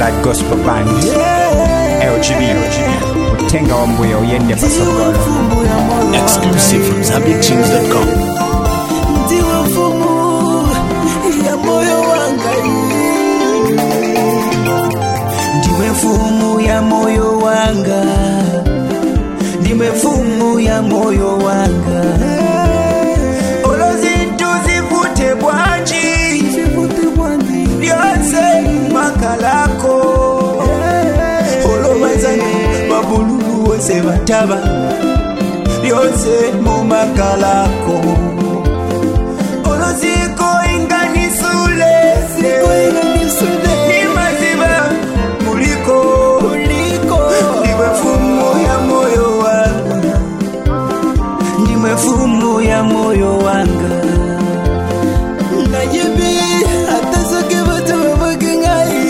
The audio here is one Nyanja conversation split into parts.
Blood Gospel Band, LGB, Utenga wa Mbuya uyende pasokolo. Exclusive from ZambianTunes.com. Ndiwe mfumu ya moyo wanga, ndiwe mfumu ya moyo wanga, ndiwe mfumu ya moyo wanga. Olozintu zivute bwanji, lyonse makalako. Olomazani babululu wose bataba, lyonse mu makalako. Oloziko inganisule, ni maziba muliko. Ndiwe mfumu ya moyo wanga, ndiwe mfumu ya moyo wanga. Najibi atasoke batu wabagengai,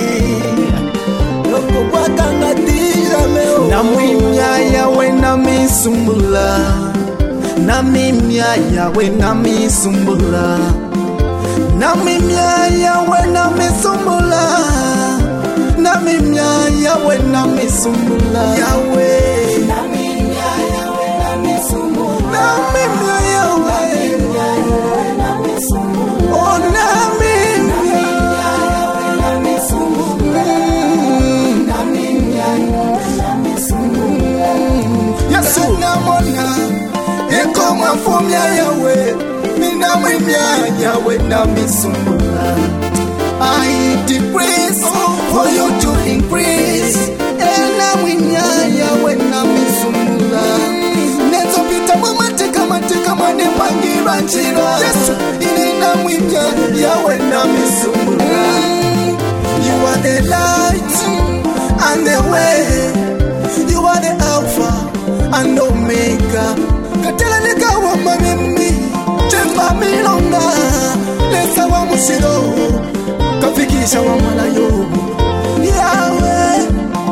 yoko wakanga dijameo. Namwimya yawe namisumbula, namimya yawe namisumbula, namimya yawe namisumbula, namimya yawe namisumbula, yawe namimya yawe namisumbula, namimya yawe namisumbula, oh namimya yawe namisumbula, namimya yawe namisumbula. Yesu namona eko mafumya yawe, mina mwimya yawe namisumbula. I decrease for you to increase. Ena mwimya yawe namisumbula. Nezo pita mateka mane pangira njira. Yesu inina mwimya yawe namisumbula. You are the light and the way. You are the Alpha and Omega. Katela nikawa mamimi, chemba milonga, lesa wa musiro, kafikisha wa malayo. Yawe,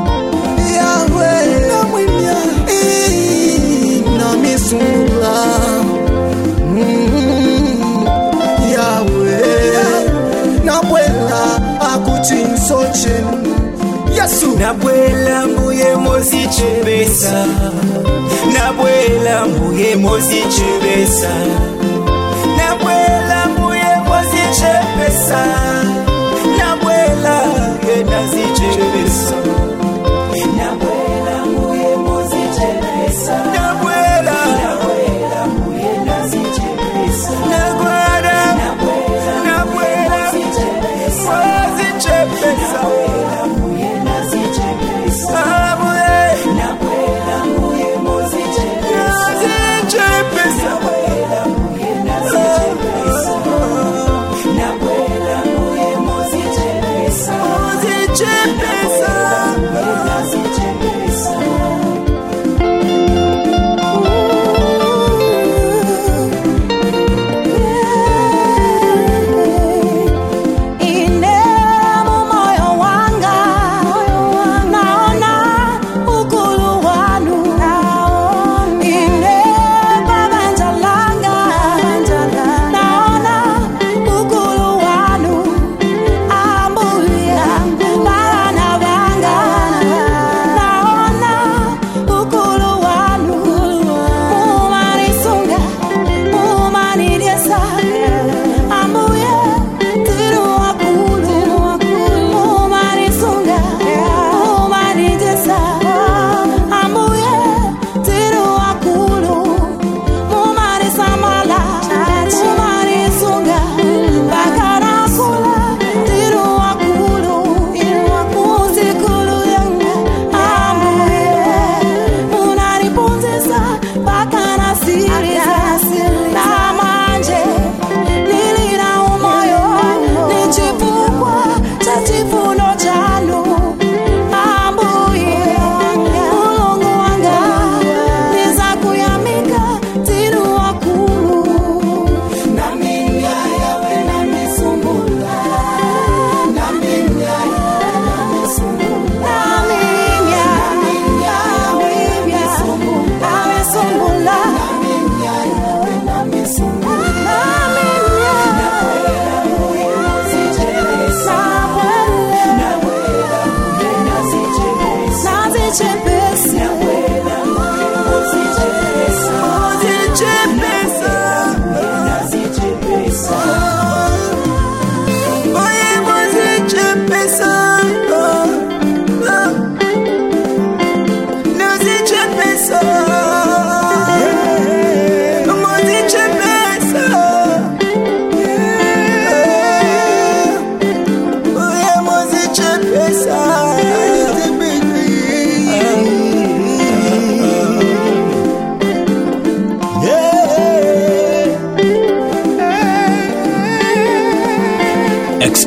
Yawe, namwimya, namisumbula. Yawe, nabwela akuchinsoche. Yesu, nabwela mbuye mozichebesa, nabwela mbuye mozichebesa, nabwela mbuye mozichebesa, nabwela yena zichebesa, nabwela mbuye mozichebesa, nabwela mbuye nazichebesa, nabwela mozichebesa, Banga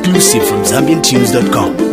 Exclusive from ZambianTunes.com.